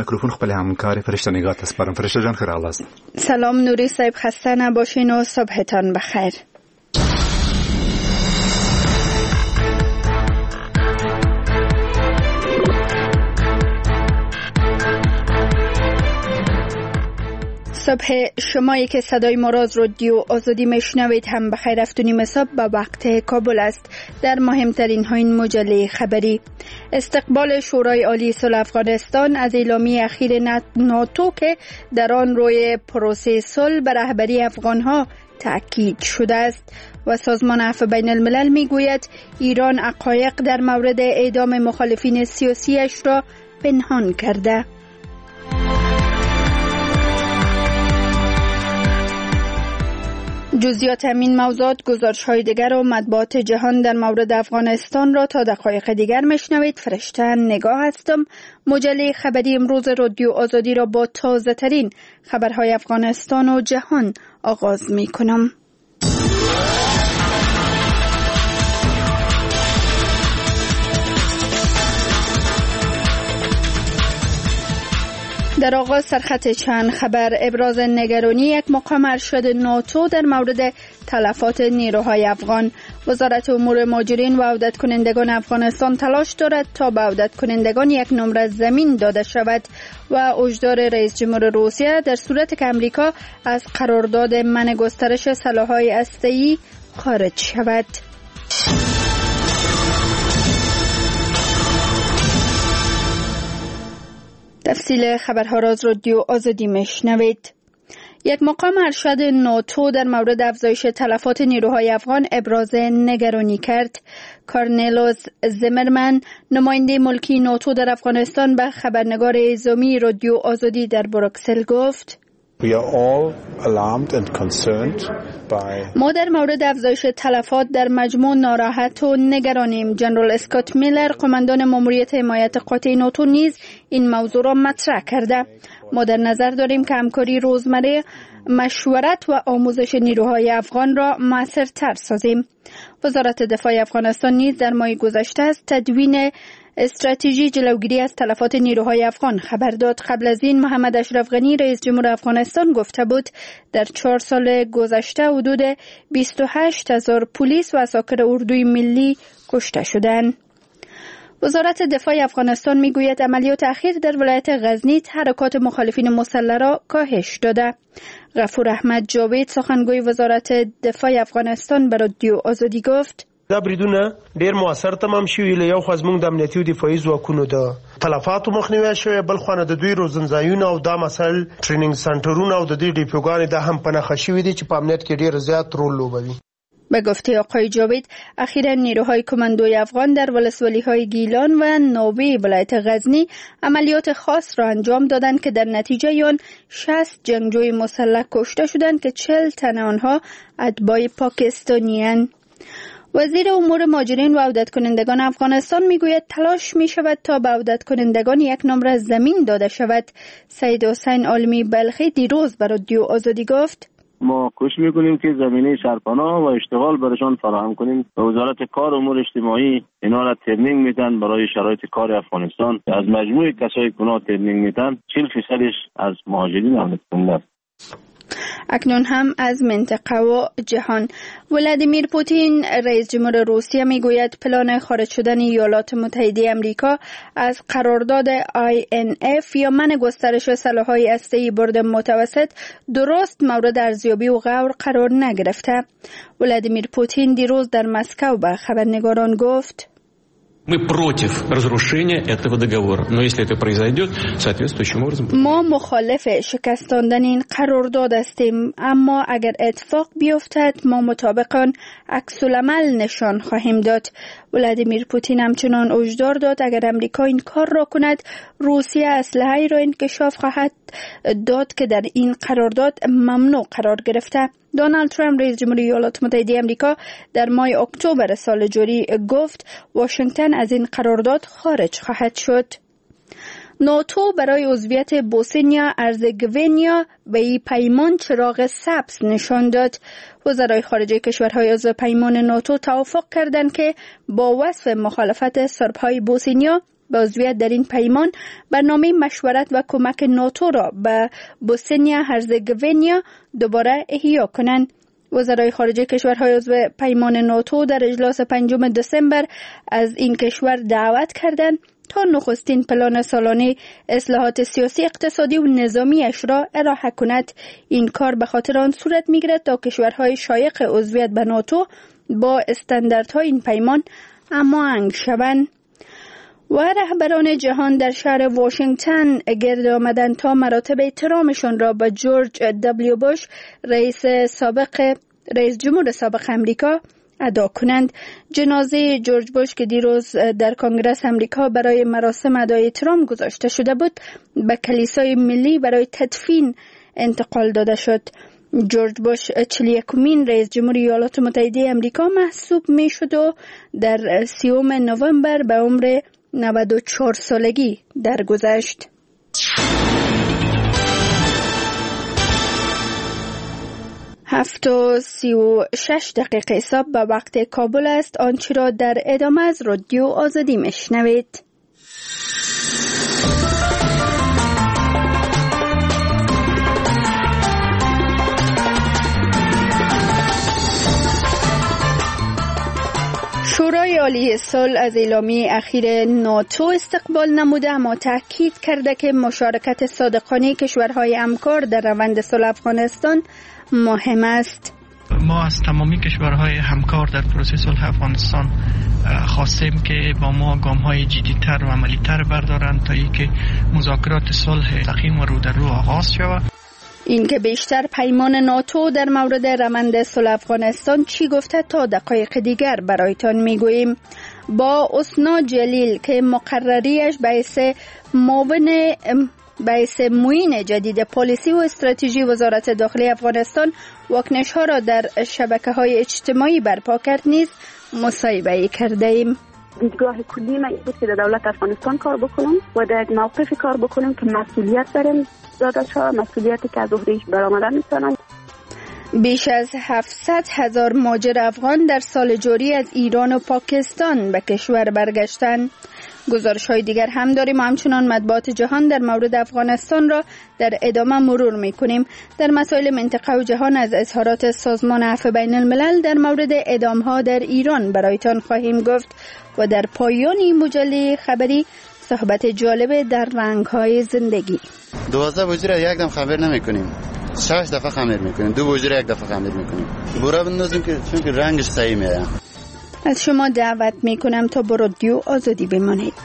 میکروفون خپل همکار فرشته نگاه تسپارم. فرشته جان خیر حال است؟ سلام نوری صاحب، خسته نباشین و صبحتان بخیر. صبح شمایی که صدای ما را از رادیو آزادی میشنوید هم بخیر. 7:30 صبح به وقت کابل است. در مهمترین ها این مجله خبری: استقبال شورای عالی صلح افغانستان از اعلامیه اخیر ناتو که در آن روی پروسه صلح به رهبری افغانها تأکید شده است، و سازمان عفو بین الملل میگوید ایران حقایق در مورد اعدام مخالفین سیاسیش را پنهان کرده. جزئیات همین موضوعات، گزارش‌های دیگر و مطبوعات جهان در مورد افغانستان را تا دقایق دیگر میشنوید. فرشته نگاه هستم. مجله خبری امروز رادیو آزادی را با تازه ترین خبرهای افغانستان و جهان آغاز می کنم. در آغاز سرخط چند خبر: ابراز نگرانی یک مقام ارشد ناتو در مورد تلفات نیروهای افغان. وزارت امور مهاجرین و عودت کنندگان افغانستان تلاش دارد تا به عودت کنندگان یک نمره زمین داده شود و هشدار رئیس جمهور روسیه در صورت که امریکا از قرارداد منع گسترش سلاح‌های هسته‌ای خارج شود. تفصیل خبرها را از رادیو آزادی میشنوید. یک مقام ارشد ناتو در مورد افزایش تلفات نیروهای افغان ابراز نگرانی کرد. کارنلوس زیمرمن، نماینده ملکی ناتو در افغانستان، به خبرنگار اعزامی رادیو آزادی در بروکسل گفت: ما در مورد افزایش تلفات در مجموع ناراحت و نگرانیم. جنرال اسکات میلر، قماندان ماموریت حمایت قاطع ناتو، نیز این موضوع را مطرح کرده. ما در نظر داریم که همکاری روزمره، مشورت و آموزش نیروهای افغان را مؤثرتر سازیم. وزارت دفاع افغانستان نیز در ماه گذشته از تدوین استراتژی جلوگیری از تلفات نیروهای افغان خبر داد. قبل از این محمد اشرف غنی، رئیس جمهور افغانستان، گفته بود در 4 سال گذشته حدود 28,000 پلیس و عساکر اردوی ملی کشته شدند. وزارت دفاع افغانستان میگوید عملیات اخیر در ولایت غزنی حرکات مخالفین مسلح را کاهش داده. غفور احمد جاوید، سخنگوی وزارت دفاع افغانستان، به رادیو آزادی گفت: دا بریدونه ډیر موثر تمام شوي. له یو خوا زموږ د امنیتي او دفاعي ځواکونو د تلفاتو مخنیوی شوی، بل خوا نه د دوی روزنځایونه او دا مسایل ټریننګ سنټرونه او د دې ډیپوګانې دا هم په نښه شوي دي چې په امنیت کې ډیر زیات رول لوبوي. به گفته آقای جاوید، اخیراً نیروهای کماندوی افغان در ولسوالی‌های گیلان و نوبه ولایت غزنی عملیات خاص را انجام دادند که در نتیجه آن 60 جنگجوی مسلح کشته شدند که 40 تن آنها اتباع پاکستانی‌اند. وزیر امور مهاجرین و عودت کنندگان افغانستان میگوید تلاش می شود تا به عودت کنندگان یک نمره زمین داده شود. سید حسین عالمی بلخی دیروز به رادیو آزادی گفت: ما کوشش میکنیم که زمینه سرپناه و اشتغال برشان فراهم کنیم. وزارت کار و امور اجتماعی اینا را ترنینگ میدن برای شرایط کار افغانستان. از مجموع کسایی که اونا ترنینگ میدن 40% از مهاجرین عودت کننده است. اکنون هم از منطقه و جهان: ولادیمیر پوتین، رئیس جمهور روسیه، میگوید پلان خارج شدن ایالات متحده آمریکا از قرارداد INF یا منع گسترش سلاح‌های هسته‌ای برد متوسط درست مورد ارزیابی و غور قرار نگرفته. ولادیمیر پوتین دیروز در مسکو به خبرنگاران گفت: Мы против разрушения этого договора, но если это произойдет, соответствующим образом. ما مخالف شکستاندن این قرارداد هستیم، اما اگر اتفاق بیفتد ما مطابق آن عکس‌العمل نشان خواهیم داد. ولادیمیر پوتین همچنان هشدار داد اگر امریکا این کار را کند، روسیه اسلحه‌ای را انکشاف خواهد داد که در این قرارداد ممنوع قرار گرفته. دونالد ترامپ، رئیس جمهوری ایالات متحده آمریکا، در ماه اکتبر سال جاری گفت واشنگتن از این قرارداد خارج خواهد شد. ناتو برای عضویت بوسنیا هرزگوینیا به این پیمان چراغ سبز نشان داد. وزرای خارجه کشورهای عضو پیمان ناتو توافق کردند که با وصف مخالفت سربهای بوسنیا به عضویت در این پیمان برنامه مشورت و کمک ناتو را به بوسنیا هرزگوینیا دوباره احیا کنند. وزرای خارجه کشورهای عضو پیمان ناتو در اجلاس 5 دسامبر از این کشور دعوت کردند تا نخستین پلان سالانه اصلاحات سیاسی، اقتصادی و نظامی اش را ارائه کند. این کار به خاطر آن صورت می‌گیرد تا کشورهای شایق عضویت به ناتو با استانداردهای این پیمان هماهنگ شوند. و رهبران جهان در شهر واشنگتن گرد آمدند تا مراتب احترامشان را به جورج دبلیو بوش رئیس جمهور سابق امریکا ادا کنند. جنازه جورج بوش که دیروز در کنگره امریکا برای مراسم ادای احترام گذاشته شده بود به کلیسای ملی برای تدفین انتقال داده شد. جورج بوش 41مین رئیس جمهور ایالات متحده امریکا محسوب می شد و در 30 نوامبر به عمر 94 سالگی درگذشت. 7:36 صبح به وقت کابل است. آنچه را در ادامه از رادیو آزادی میشنوید. شورای عالی صلح از اعلامیه اخیر ناتو استقبال نموده، اما تاکید کرده که مشارکت صادقانه کشورهای همکار در روند صلح افغانستان مهم است. ما از تمامی کشورهای همکار در پروسه صلح افغانستان خواستیم که با ما گام‌های جدی‌تر و عملی‌تر بردارند تا اینکه مذاکرات صلح مستقیم و رو در رو آغاز شود. این که بیشتر پیمان ناتو در مورد روند صلح افغانستان چی گفته تا دقایق دیگر برایتان میگوییم. با اسنا جلیل که مقرریش باعث معین جدید پالیسی و استراتژی وزارت داخلی افغانستان واکنش ها را در شبکه‌های اجتماعی برپا کرد نیز مصاحبه کرده ایم. دیدگاه کلی ما بود که در دولت افغانستان کار بکنیم و در موقف کار بکنیم که مسئولیت داریم داده شود، مسئولیتی که از عهده‌اش برآمده میتونن. بیش از 700,000 مهاجر افغان در سال جاری از ایران و پاکستان به کشور برگشتند. گزارش‌های دیگر هم داریم و همچنان مطبوعات جهان در مورد افغانستان را در ادامه مرور می‌کنیم. در مسائل منطقه و جهان از اظهارات سازمان عفو بین الملل در مورد اعدام‌ها در ایران برایتان خواهیم گفت و در پایان این مجله خبری صحبت جالب در رنگ‌های زندگی. 12 بوجه یک دم خمیر نمی‌کنیم. 6 دفعه خمیر می‌کنیم. 2 بوجه یک دفعه خمیر می‌کنیم. بورا بندازیم که چون که رنگش صحیح میاد. از شما دعوت می‌کنم تا با رادیو آزادی بمانید.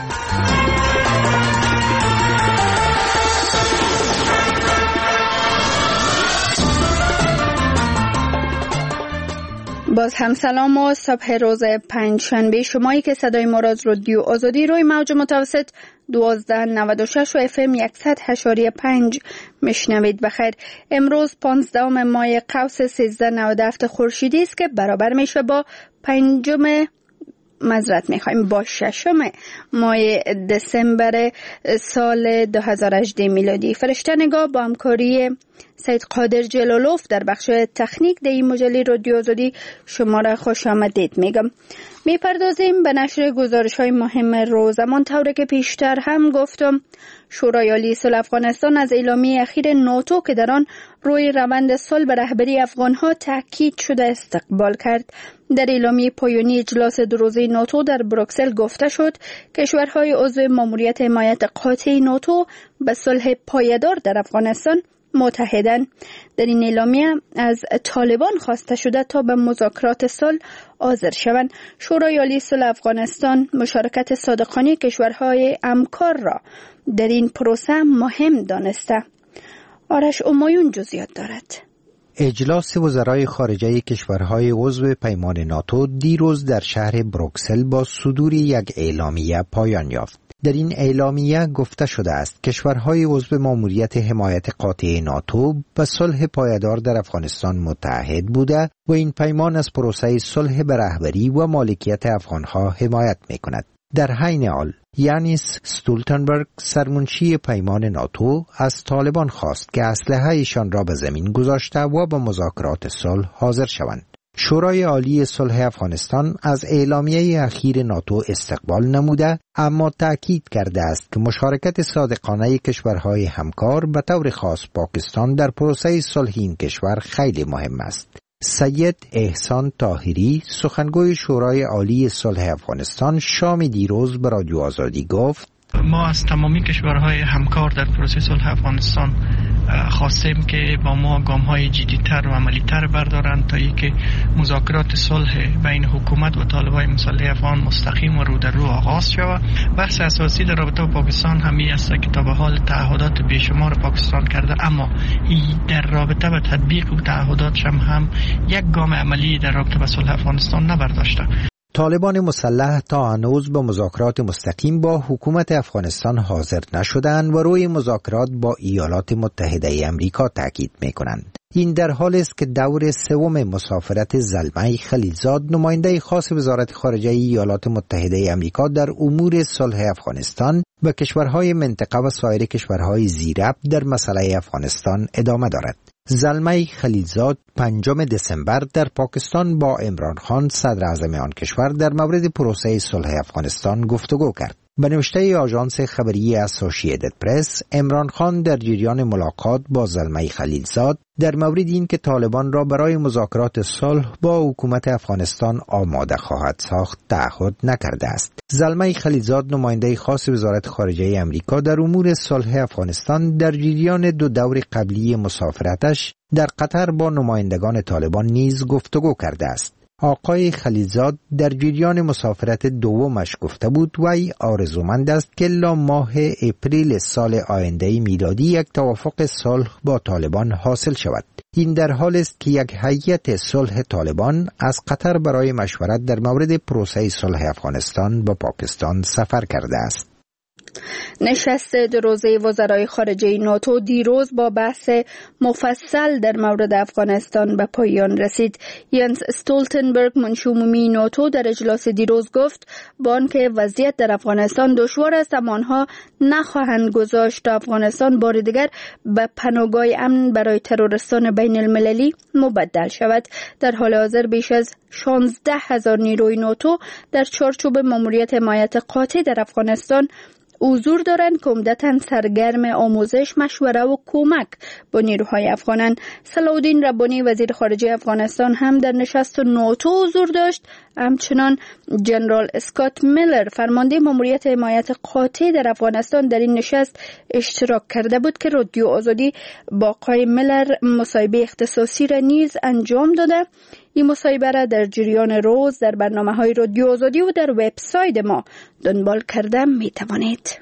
باز هم سلام و صبح روز پنجشنبه. شمایی که صدای ما را از رادیو آزادی روی موج متوسط 1296 و FM 100.5 میشنوید. بخیر. امروز 15 ماه قوس 1397 خورشیدی است که برابر میشه با 6 ماه دسامبر سال 2018 میلادی. فرشته نگاه با همکاری سید قادر جلالوف در بخش تکنیک در این مجله رادیو آزادی شما را خوش آمدید میگم. میپردازیم به نشر گزارش‌های مهم روز. همانطور که پیشتر هم گفتم، شورای عالی صلح افغانستان از اعلامیه اخیر ناتو که در آن روی روند صلح به رهبری افغان‌ها تاکید شده استقبال کرد. در اعلامیه پایانی اجلاس 2 روزه ناتو در بروکسل گفته شد کشورهای عضو ماموریت حمایت قاطع ناتو به صلح پایدار در افغانستان متحدن. در این اعلامیه از طالبان خواسته شده تا به مذاکرات صلح حاضر شوند. شورای عالی صلح افغانستان مشارکت صادقانه کشورهای همکار را در این پروسه مهم دانسته. آرش امایون جزئیات دارد. اجلاس وزرای خارجه کشورهای عضو پیمان ناتو دیروز در شهر بروکسل با صدور یک اعلامیه پایان یافت. در این اعلامیه گفته شده است کشورهای عضو ماموریت حمایت قاطع ناتو به صلح پایدار در افغانستان متحد بوده و این پیمان از پروسه صلح به رهبری و مالکیت افغانها حمایت می‌کند. در عین حال یانس استولتنبرگ سرمنشی پیمان ناتو از طالبان خواست که اسلحه ایشان را به زمین گذاشته و به مذاکرات صلح حاضر شوند. شورای عالی صلح افغانستان از اعلامیه اخیر ناتو استقبال نموده، اما تأکید کرده است که مشارکت صادقانه کشورهای همکار به طور خاص پاکستان در پروسه صلح این کشور خیلی مهم است. سید احسان طاهری، سخنگوی شورای عالی صلح افغانستان، شام دیروز به رادیو آزادی گفت: ما از تمامی کشورهای همکار در پروسه صلح افغانستان خواستیم که با ما گام‌های جدی‌تر و عملی‌تر بردارند تا اینکه مذاکرات صلح بین حکومت و طالبان مسلح افغان مستقیم و رو در رو آغاز شود. بحث اساسی در رابطه با پاکستان همین است که تا به حال تعهدات بیشمار پاکستان کرده، اما در رابطه با تطبیق و تعهداتش هم یک گام عملی در رابطه با صلح افغانستان نبرداشته. طالبان مسلح تا هنوز به مذاکرات مستقیم با حکومت افغانستان حاضر نشدند و روی مذاکرات با ایالات متحده امریکا تاکید می‌کنند. این در حالی است که دور سوم مسافرت زلمه خلیلزاد، نماینده خاص وزارت خارجه ایالات متحده امریکا در امور صلح افغانستان، به کشورهای منطقه و سایر کشورهای زیرب در مسئله افغانستان ادامه دارد. زلمه خلیلزاد 5 دسامبر در پاکستان با عمران خان صدر اعظم آن کشور در مورد پروسه صلح افغانستان گفتگو کرد. به نوشته آژانس خبری اسوسییتد پرس، عمران خان در جریان ملاقات با زلمه خلیلزاد در مورد این که طالبان را برای مذاکرات صلح با حکومت افغانستان آماده خواهد ساخت تعهد نکرده است. زلمه خلیلزاد، نماینده خاص وزارت خارجه امریکا در امور صلح افغانستان، در جریان 2 دور قبلی مسافرتش در قطر با نمایندگان طالبان نیز گفتگو کرده است. آقای خلیلزاد در جریان مسافرت دومش گفته بود وی آرزومند است که الا ماه اپریل سال آینده میلادی یک توافق صلح با طالبان حاصل شود. این در حال است که یک هیئت صلح طالبان از قطر برای مشورت در مورد پروسه صلح افغانستان به پاکستان سفر کرده است. نشست 2 روزه وزرای خارجه ناتو دیروز با بحث مفصل در مورد افغانستان به پایان رسید. ینس استولتنبرگ، منشی عمومی ناتو، در اجلاس دیروز گفت با آنکه وضعیت در افغانستان دشوار است، اما آنها نخواهند گذاشت تا افغانستان بار دیگر به پناهگاه امن برای تروریستان بین المللی مبدل شود. در حال حاضر بیش از 16,000 نیروی ناتو در چارچوب ماموریت حمایت قاطع در افغانستان حضور دارند که عمدتاً سرگرم آموزش، مشوره و کمک با نیروهای افغانند. صلاح الدین ربانی، وزیر خارجه افغانستان، هم در نشست ناتو حضور داشت. همچنان جنرال اسکات میلر، فرمانده ماموریت حمایت قاطع در افغانستان، در این نشست اشتراک کرده بود که رادیو آزادی با آقای میلر مصاحبه اختصاصی را نیز انجام داده. این مصاحبه را در جریان روز در برنامه‌های رادیو آزادی و در وبسایت ما دنبال کرده می توانید.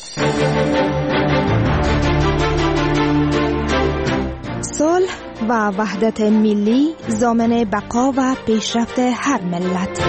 صلح و وحدت ملی ضامن بقا و پیشرفت هر ملت.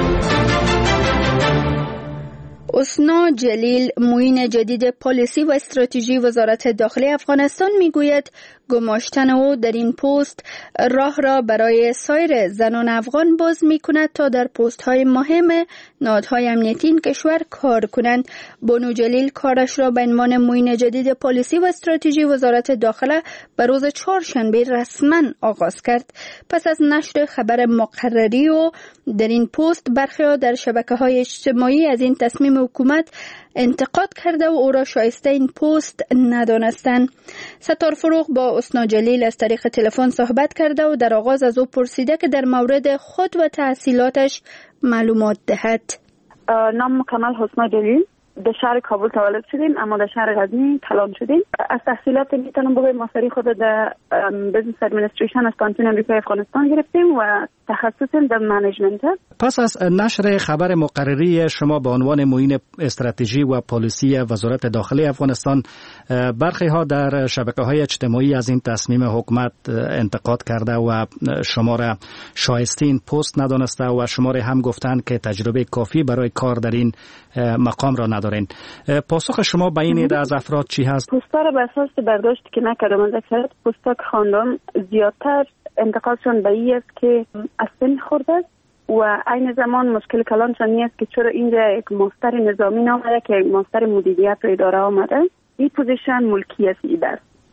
حسنا جلیل، معین جدید پالیسی و استراتژی وزارت داخلی افغانستان، میگوید گماشتن او در این پست راه را برای سایر زنان افغان باز میکند تا در پست های مهم نهادهای امنیتی این کشور کار کنند. بانو جلیل کارش را به عنوان معین جدید پالیسی و استراتژی وزارت داخله به روز 4 شنبه رسما آغاز کرد. پس از نشر خبر مقرری و در این پست، برخی ها در شبکه‌های اجتماعی از این تصمیم حکومت انتقاد کرده و او را شایسته این پست ندانستند. ستار فروغ با حسنا جلیل از طریق تلفن صحبت کرده و در آغاز از او پرسیده که در مورد خود و تحصیلاتش معلومات دهد. نام کامل حسنا جلیل، در شهر کابل تولد شدیم اما در شهر غزنی کلان شدیم. از تحصیلات میتونم بگم ماستری خود در بزنس ادمنستریشن از کانتون امریکای افغانستان گرفتیم و تخصصم در منیجمنت. پس از نشر خبر مقرری شما به عنوان معین استراتژی و پالیسی وزارت داخلی افغانستان، برخی ها در شبکه‌های اجتماعی از این تصمیم حکومت انتقاد کرده و شما را شایسته این پست ندانسته و شما را هم گفتند که تجربه کافی برای کار در این مقام را ندارین. پاسخ شما به این ایده از افراد چی هست؟ پستا را به اساس برداشت که نکردم، از اکثریت پستا که خواندم زیادتر انتقادشان به این است که از سن خورده است و عین زمان مشکل کلانشان این است که چرا اینجا یک ماستر نظامی نامده که یک ماستر مدیریت و اداره آمده. این پوزیشن ملکی است.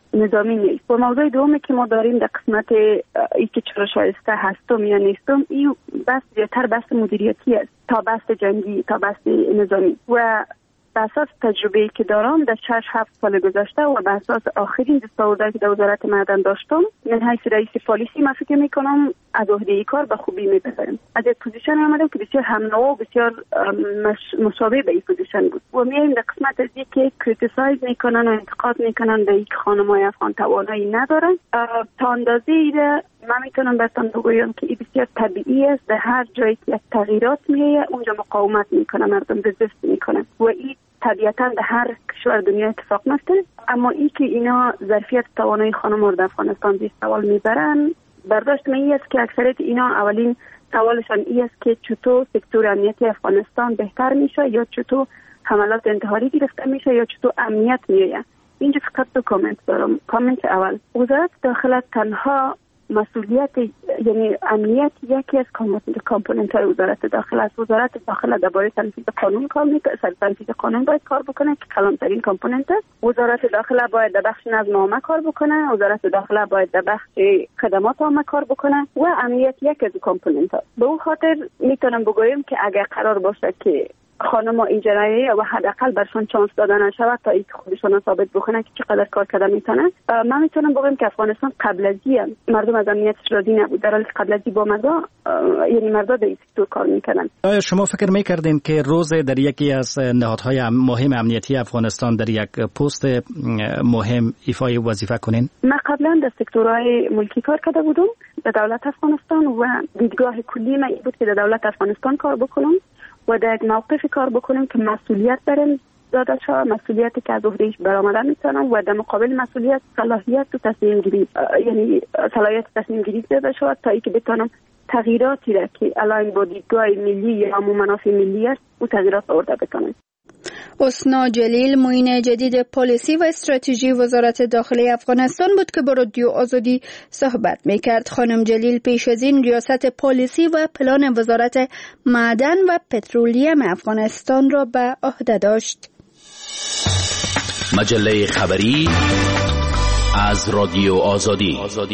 نظامی نیست. و موضوع دومی که ما داریم در قسمت ای که چرا شایسته هستم یا نیستم، این بس زیادتر بس مدیریتی است تا بس جنگی، تا بس نظامی. و به اساس تجربه‌ای که دارم در 6-7 سال گذشته و به اساس آخرین دستاوردهایی که در وزارت معدن داشتم، من حیث رئیس پالیسی من فکر میکنم از عهده کار به خوبی میبرم. از یک پوزیشن آمدم که بسیار همنوا و بسیار مشابه به این پوزیشن بود. و میایم در قسمت از که کریتیسایز میکنن و انتقاد میکنن به اینکه خانم‌های افغان توانایی ندارن. تا اندازه‌ای من میتونم براتون بگویم که این بسیار طبیعی است. در هر جایی که یک تغییرات میاد اونجا مقاومت میکنن، مردم رزیست میکنن و این طبیعتاً در هر کشور دنیا اتفاق میفته. اما این که اینا ظرفیت توانایی خانم‌ها در افغانستان زیر سوال میبرن، برداشت من است که اکثریت اینا اولین سوالشان این است که چطور سکتور امنیتی افغانستان بهتر میشه، یا چطور حملات انتحاری گرفته میشه، یا چطور امنیت میآید. اینجا فقط دو کامنت دارم. کامنت اول، وزارت داخله تنها مسئولیت، یعنی امنیت یکی از کامپوننت های وزارت داخله است. وزارت داخله درباره تنفیذ قانون کار میکنه، تنفیذ قانون باید کار بکنه که کلانترین کامپوننت است. وزارت داخله باید در بخش نظم عامه کار بکنه، وزارت داخله باید در بخش خدمات عامه کار بکنه و امنیت یک از کامپوننت ها. به اون خاطر میتونم بگویم که اگر قرار باشه که خانم‌ها اینجوری و حداقل برشان چانس دادن نشود تا اینکه خودشون ثابت بکنن که چقدر کار کردن میتونن، من میتونم بگم که افغانستان قبل از این مردم از امنیتش راضی نبود، در حالی که قبل از این با مردا، یعنی مردا در این سکتور کار میکنن. آیا شما فکر میکردین که روز در یکی از نهادهای مهم امنیتی افغانستان در یک پست مهم ایفای وظیفه کنین؟ من قبلا در سکتورهای ملکی کار کرده بودم در دولت افغانستان و دیدگاه کلی من این بود که در دولت افغانستان کار بکنم و در یک موقف کار بکنیم که مسئولیت برم داده شد، مسئولیتی که از عهدهش برآمدن میتونم و در مقابل مسئولیت صلاحیت و تصمیم گیری، یعنی صلاحیت تصمیم گیری داده شد تا اینکه بتونم تغییراتی را که الان با دیدگاه ملی یا همون منافع ملی است و تغییرات آورده بتونم. حسنا جلیل، معین جدید پالیسی و استراتژی وزارت داخلی افغانستان بود که با رادیو آزادی صحبت میکرد. خانم جلیل پیش از این ریاست پالیسی و پلان وزارت معدن و پترولیم افغانستان را به عهده داشت. مجله خبری از رادیو آزادی.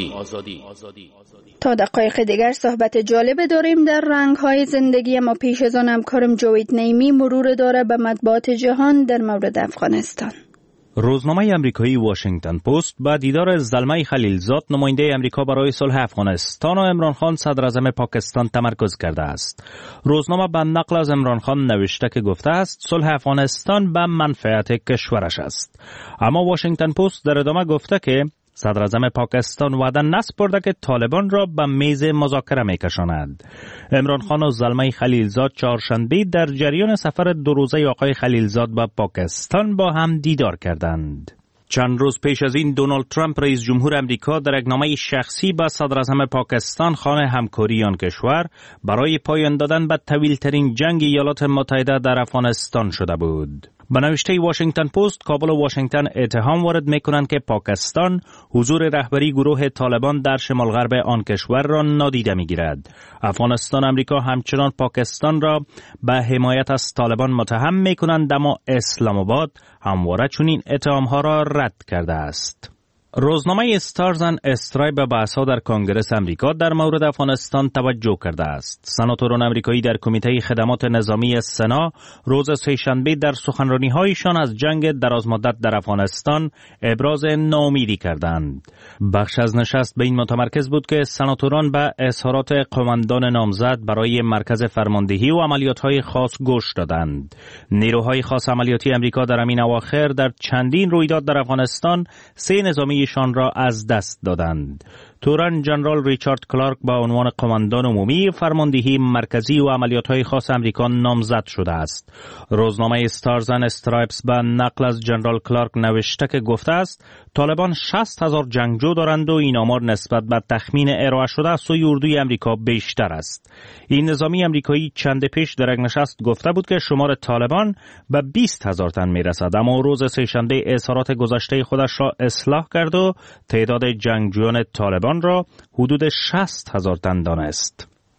تا دقایق دیگر صحبت جالب داریم در رنگ‌های زندگی، اما پیش از آن همکارم جاوید نعیمی مرور داره به مطبوعات جهان در مورد افغانستان. روزنامه امریکایی واشنگتن پست با دیدار زلمه خلیلزاد نماینده امریکا برای صلح افغانستان و عمران خان صدراعظم پاکستان تمرکز کرده است. روزنامه به نقل از عمران خان نوشته که گفته است صلح افغانستان به منفعت کشورش است. اما واشنگتن پست در ادامه گفته که صدراعظم پاکستان وعده نسپرده که طالبان را به میز مذاکره میکشاند. عمران خان و زلمه خلیلزاد چهارشنبه در جریان سفر 2 روزه آقای خلیلزاد به پاکستان با هم دیدار کردند. چند روز پیش از این دونالد ترامپ رئیس جمهور امریکا در یک نامه شخصی به صدراعظم پاکستان خواهان همکاری آن کشور برای پایان دادن به طویل‌ترین جنگ ایالات متحده در افغانستان شده بود. به نوشته واشنگتن پست، کابل و واشنگتن اتهام وارد می‌کنند که پاکستان حضور رهبری گروه طالبان در شمال غرب آن کشور را نادیده می‌گیرد. افغانستان امریکا همچنان پاکستان را به حمایت از طالبان متهم می‌کنند، اما اسلام آباد همواره چنین اتهام‌ها را رد کرده است. روزنامه استارز اند استرایپ به بحث‌ها در کنگره امریکا در مورد افغانستان توجه کرده است. سناتوران امریکایی در کمیته خدمات نظامی سنا روز سه‌شنبه در سخنرانی‌هایشان از جنگ درازمدت در افغانستان ابراز ناامیدی کردند. بخش از نشست به این متمرکز بود که سناتوران به اظهارات قماندان نامزد برای مرکز فرماندهی و عملیات‌های خاص گوش دادند. نیروهای خاص عملیاتی امریکا در همین اواخر در چندین رویداد در افغانستان 3 نظامی شان را از دست دادند. تورن جنرال ریچارد کلارک با عنوان قماندان عمومی فرماندهی مرکزی و عملیات‌های خاص امریکا نامزد شده است. روزنامه استارز اند استرایپس به نقل از جنرال کلارک نوشته که گفته است طالبان 60,000 جنگجو دارند و این آمار نسبت به تخمین ارائه شده از سوی اردوی امریکا بیشتر است. این نظامی امریکایی چند پیش در یک نشست گفته بود که شمار طالبان به 20,000 تن میرسد، اما روز سه‌شنبه اظهارات گذشته خودش را اصلاح کرد و تعداد جنگجویان طالبان را حدود 60,000 تن دانست.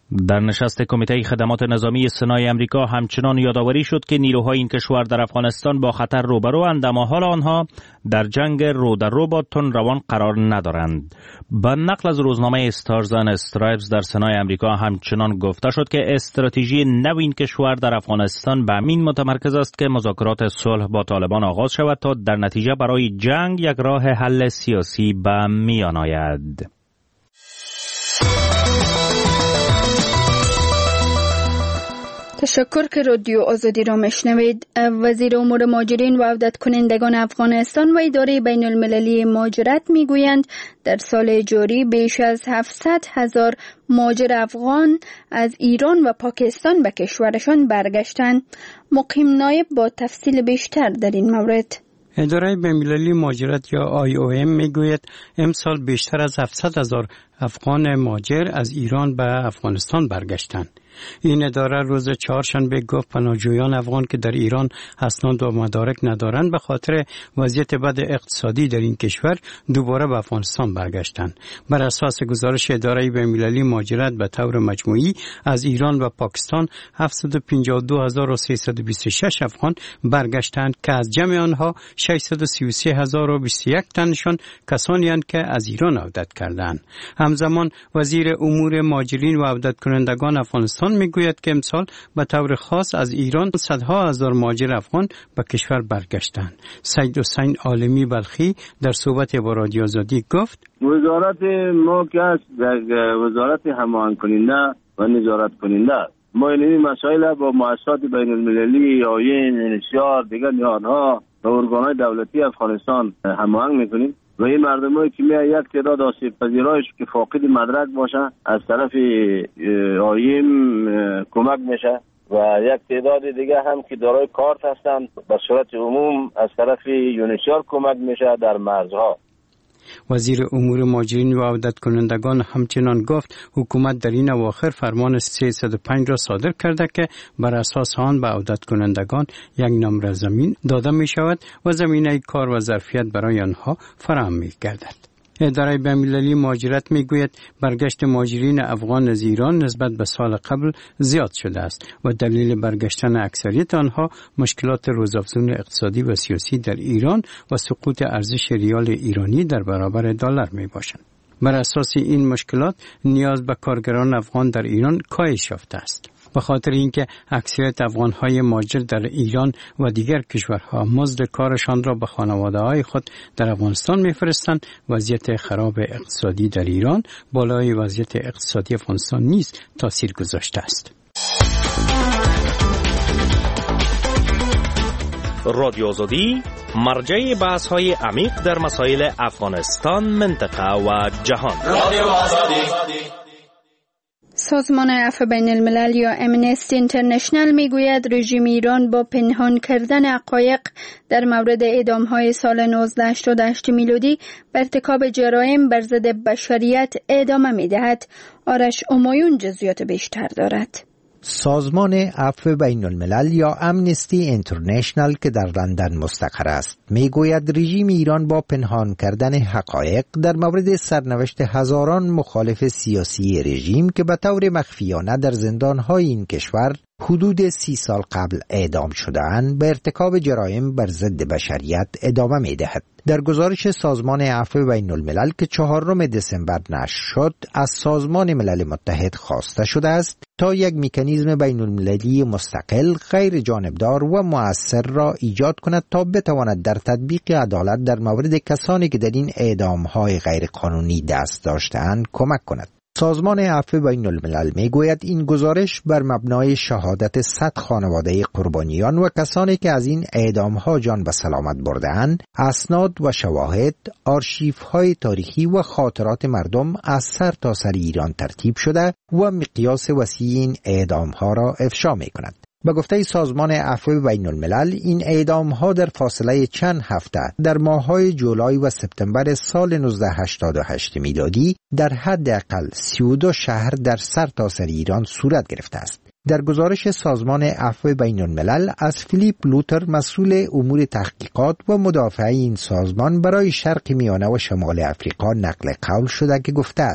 در نشست کمیته خدمات نظامی سنای امریکا همچنان یادآوری شد که نیروهای این کشور در افغانستان با خطر روبروند، اما حال آنها در جنگ رو در رو با تن روان قرار ندارند. با نقل از روزنامه استارز اند استرایپز در سنای امریکا همچنان گفته شد که استراتژی نو این کشور در افغانستان به همین متمرکز است که مذاکرات صلح با طالبان آغاز شود تا در نتیجه برای جنگ یک راه حل سیاسی به میان آید. تشکر که رادیو آزادی را میشنوید. وزیر امور مهاجرین و عودت کنندگان افغانستان و اداره بین المللی مهاجرت میگویند در سال جاری بیش از 700,000 مهاجر افغان از ایران و پاکستان به کشورشان برگشتند. مقیم نایب با تفصیل بیشتر در این مورد. اداره بین‌المللی مهاجرت یا IOM میگوید امسال بیشتر از 700,000 افغان مهاجر از ایران به افغانستان برگشتند. این اداره روز چهارشنبه گفت پناهجویان افغان که در ایران اسناد و مدارک ندارند به خاطر وضعیت بد اقتصادی در این کشور دوباره به افغانستان برگشتند. بر اساس گزارش اداره بین‌المللی مهاجرت به طور مجموعی از ایران و پاکستان 752,326 افغان برگشتند که از جمع آنها 633,021 تنشان کسانی اند که از ایران عودت کردند. همزمان وزیر امور مهاجرین و عودت کنندگان افغانستان میگوید که امسال به طور خاص از ایران صدها هزار مهاجر افغان به کشور برگشتند. سید حسین عالمی بلخی در صحبت با رادیو آزادی گفت وزارت ما که است وزارت هماهنگ کننده و نظارت کننده ما این مسائل با مؤسسات بین المللی آیین انشار دیگر نهادها و ارگان‌های دولتی افغانستان هماهنگ میکنیم و این مردمایی که میاد یک تعداد آسیب پذیرایش که فاقد مدرک باشه از طرف آیین کمک میشه و یک تعداد دیگه هم که دارای کارت هستند به صورت عموم از طرف یونیسیار کمک میشه در مرزها. وزیر امور مهاجرین و عودت کنندگان همچنان گفت حکومت در این اواخر فرمان 305 را صادر کرده که بر اساس آن به عودت کنندگان یک نمره زمین داده می شود و زمینه کار و ظرفیت برای آنها فراهم می گردد. اداره بین‌المللی مهاجرت میگوید برگشت مهاجرین افغان از ایران نسبت به سال قبل زیاد شده است و دلیل برگشتن اکثریت آنها مشکلات روزافزون اقتصادی و سیاسی در ایران و سقوط ارزش ریال ایرانی در برابر دلار می باشند. بر اساس این مشکلات نیاز به کارگران افغان در ایران کاهش یافته است. به خاطر اینکه اکثریت افغان‌های مهاجر در ایران و دیگر کشورها مزد کارشان را به خانواده‌های خود در افغانستان می‌فرستند، وضعیت خراب اقتصادی در ایران بالای وضعیت اقتصادی افغانستان نیز تاثیر گذاشته است. رادیو آزادی مرجع بحث‌های عمیق در مسائل افغانستان، منطقه و جهان. رادیو آزادی. سازمان عفو بین الملل یا امنستی اینترنشنل میگوید رژیم ایران با پنهان کردن حقایق در مورد اعدام‌های سال 1988 میلادی به ارتکاب جرایم بر ضد بشریت ادامه می‌دهد. آرش امایون جزئیات بیشتر دارد. سازمان عفو بین الملل یا امنستی اینترنشنل که در لندن مستقر است میگوید رژیم ایران با پنهان کردن حقایق در مورد سرنوشت هزاران مخالف سیاسی رژیم که به طور مخفیانه در زندان‌های این کشور حدود 30 سال قبل اعدام شده‌اند به ارتکاب جرایم بر ضد بشریت ادامه می‌دهد. در گزارش سازمان عفو بین الملل که 4 دسامبر نشر شد از سازمان ملل متحد خواسته شده است تا یک مکانیزم بین المللی مستقل غیر جانبدار و مؤثر را ایجاد کند تا بتواند در تطبیق عدالت در مورد کسانی که در این اعدام‌های غیر قانونی دست داشته‌اند کمک کند. سازمان عفو بین الملل می گوید این گزارش بر مبنای شهادت 100 خانواده قربانیان و کسانی که از این اعدام‌ها جان به سلامت برده‌اند، اسناد و شواهد، آرشیوهای تاریخی و خاطرات مردم از سر تا سر ایران ترتیب شده و مقیاس وسیع این اعدام‌ها را افشا می کند. به گفته سازمان عفو بین الملل این اعدام‌ها در فاصله چند هفته در ماه‌های جولای و سپتامبر سال 1988 میلادی در حداقل 32 شهر در سرتاسر ایران صورت گرفته است. در گزارش سازمان عفو بین الملل از فیلیپ لوتر مسئول امور تحقیقات و مدافع این سازمان برای شرق میانه و شمال افریقا نقل قول شده که گفته است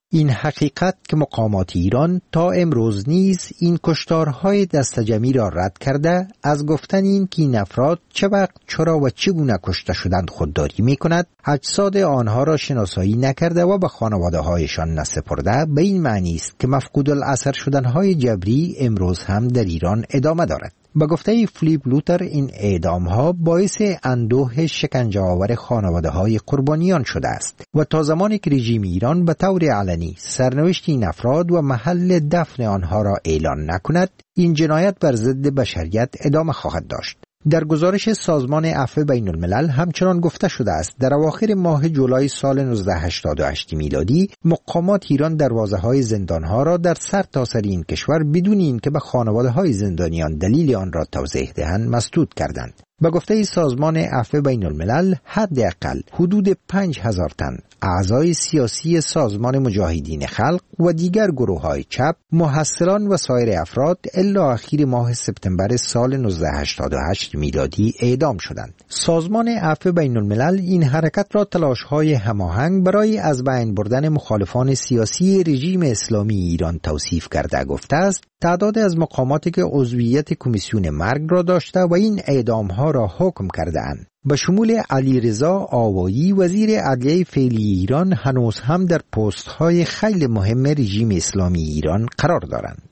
این حقیقت که مقامات ایران تا امروز نیز این کشتارهای دستجمعی را رد کرده، از گفتن این که این افراد چه وقت، چرا و چگونه کشته شدند خودداری می کند، اجساد آنها را شناسایی نکرده و به خانواده هایشان نسپرده، به این معنی است که مفقود الاثر شدنهای جبری امروز هم در ایران ادامه دارد. با گفته فلیپ لوتر، این اعدام‌ها باعث اندوه شکنجه‌آور خانواده‌های قربانیان شده است و تا زمانی که رژیم ایران به طور علنی سرنوشت این افراد و محل دفن آنها را اعلان نکند، این جنایت بر ضد بشریت ادامه خواهد داشت. در گزارش سازمان عفو بین الملل همچنان گفته شده است در اواخر ماه جولای سال 1988 میلادی مقامات ایران دروازه‌های زندان‌ها را در سرتاسر این کشور بدون اینکه به خانواده‌های زندانیان دلیل آن را توضیح دهند مسدود کردند. به گفته سازمان عفو بین الملل حداقل حدود 5000 تن اعضای سیاسی سازمان مجاهدین خلق و دیگر گروه‌های چپ، محصلان و سایر افراد الا اخیر ماه سپتامبر سال 1988 میلادی اعدام شدند. سازمان عفو بین الملل این حرکت را تلاش‌های هماهنگ برای از بین بردن مخالفان سیاسی رژیم اسلامی ایران توصیف کرده گفته است تعداد از مقاماتی که عضویت کمیسیون مرگ را داشته و این اعدام‌ها را حکم کرده‌اند به شمول علیرضا آوایی وزیر عدلیه فعلی ایران هنوز هم در پست‌های خیلی مهم رژیم اسلامی ایران قرار دارند.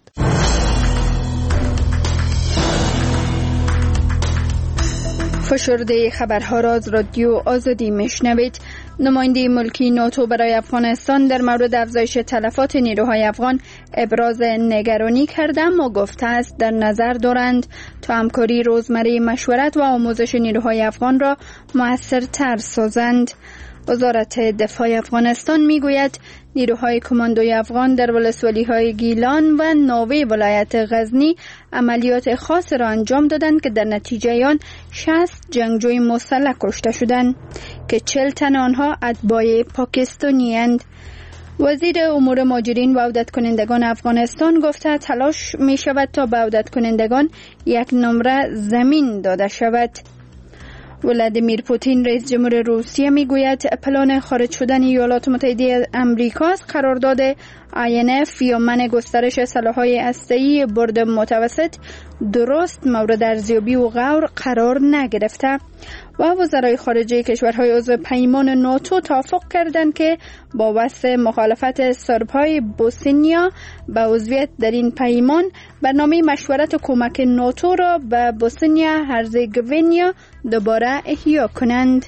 فشرده خبرها را از رادیو آزادی میشنوید. نماینده ملکی ناتو برای افغانستان در مورد افزایش تلفات نیروهای افغان ابراز نگرانی کرده اما گفته است در نظر دارند تا همکاری روزمره مشورت و آموزش نیروهای افغان را مؤثرتر سازند. وزارت دفاع افغانستان میگوید نیروهای کماندوی افغان در ولسوالی‌های گیلان و ناوه ولایت غزنی عملیات خاص را انجام دادند که در نتیجه آن 60 جنگجوی مسلح کشته شدند که 40 تن آنها اتباع پاکستانی‌اند. وزیر امور مهاجرین و عودت کنندگان افغانستان گفته تلاش می شود تا به عودت کنندگان یک نمره زمین داده شود. ولادیمیر پوتین رئیس جمهور روسیه میگوید پلان خارج شدن ایالات متحده آمریکا از قرارداد INF یا منع گسترش سلاح‌های هسته‌ای برد متوسط درست مورد ارزیابی و غور قرار نگرفته و وزرای خارجه کشورهای عضو پیمان ناتو توافق کردند که با وصف مخالفت سرب‌های بوسنیا به عضویت در این پیمان برنامه مشورت کمک ناتو را به بوسنیا هرزگوینیا دوباره احیا کنند.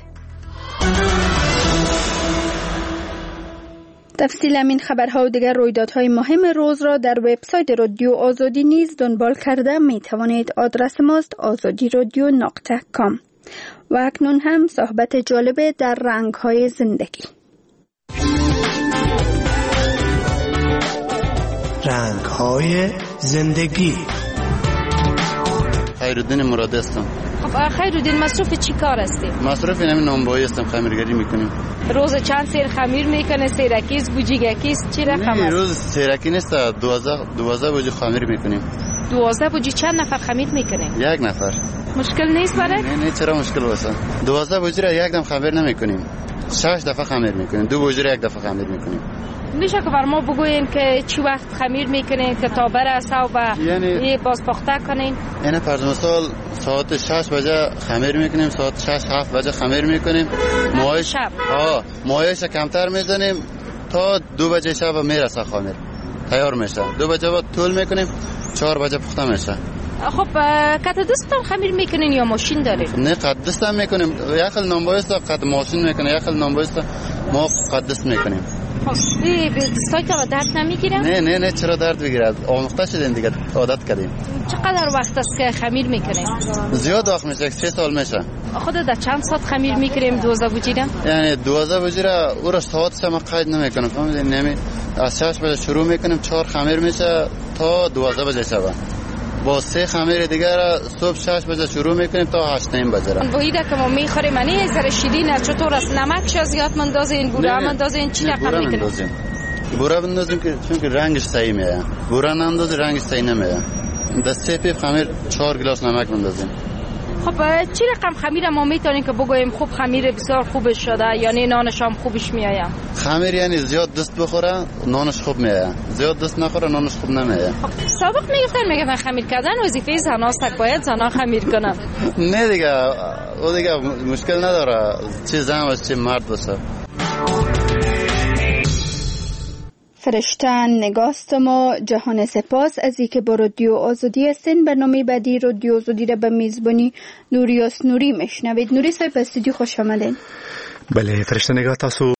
تفصیل این خبرها و دیگر رویدادهای مهم روز را در وبسایت رادیو آزادی نیز دنبال کرده می توانید. آدرس ماست azadiradio.com. و اکنون هم صحبت جالب در رنگ‌های زندگی. رنگ‌های زندگی. خیرالدین مراد هستم. خب خیرالدین مصروف چی کار هستی؟ مصروف اینم نانبایی هستم، خمیرگری میکنیم. روز چند سیر خمیر میکنه؟ سیرکیست، گوجیگکیست، چی رقم است؟ روز سیرکی نیست، 12 بوجی خمیر میکنیم. 12 بوجی چند نفر خمیر میکنه؟ یک نفر. مشکل نیست برای؟ نه چرا مشکل واسه؟ 12 بوجی را یک دم خمیر نمیکنیم. 6 دفعه خمیر میکنیم. 2 بوجی را یک دفعه خمیر میکنیم. میشه که بر ما بگوین که چی وقت خمیر میکنین که تا بره صبح یعنی باز پخته کنین؟ یعنی فرض مثال ساعت 6 بجه خمیر میکنیم، ساعت 6-7 بجه خمیر میکنیم. مایش کمتر میزنیم تا 2 بجه شب میرسه خمیر تیار میشه. 2 بجه بعد طول میکنیم، 4 بجه پخته میشه. خب قط دستم خمیر میکنین یا ماشین دارین؟ نه قط دستم میکنیم. یک خل نانبایست قط ماشین میکنه، یک خل نانبایست ما قط دست میکنیم. دستای که درد نمیگیره؟ نه چرا درد بگیرد؟ آموخته شدیم دیگه، عادت کردیم. چقدر وقت است که خمیر میکنیم؟ زیاد وقت میشه، 6 سال میشه. خودت در چند ساعت خمیر میکنیم 12 بوجی را؟ یعنی 12 بوجی را او را ساعتش ما قید نمیکنم، فهمیدین؟ نمی از 6 بجه شروع میکنیم، 4 خمیر میشه تا 12 بجه شب. با 3 خمیر دیگر صبح 6 بجه شروع میکنیم تا 8 بجه را. بویده که ما میخوریم منی زره شیرین چطور است؟ نمکش زیاد مندازین، بوره مندازین، چی رقم میکنیم؟ بوره بندازیم که چون که رنگش صحیح میاد. بوره نندازیم رنگش صحیح نمیاد. دسته پیپ خمیر 4 گلاس نمک بندازیم. خب چی رقم خمیر ما میتونیم که بگویم خوب خمیر بسیار خوبش شده یعنی نانش هم خوبش میایم؟ خمیر یعنی زیاد دست بخوره نانش خوب میه، زیاد دست نخوره نانش خوب نمیه. سابق میگفتن خمیر کردن وظیفه زناست، باید زنا خمیر کنن. نه دیگه، او دیگه مشکل نداره چه زن و چه مرد باشه. فرشته نگاستم و جهان سپاس از اینکه با رادیو آزادی هستین. برنامه بعدی رادیو آزادی را به میزبانی نوریاس نوری میشنوید. نوری صاحب استودیو خوش آمدین. بله فرشته نگاه، تاسو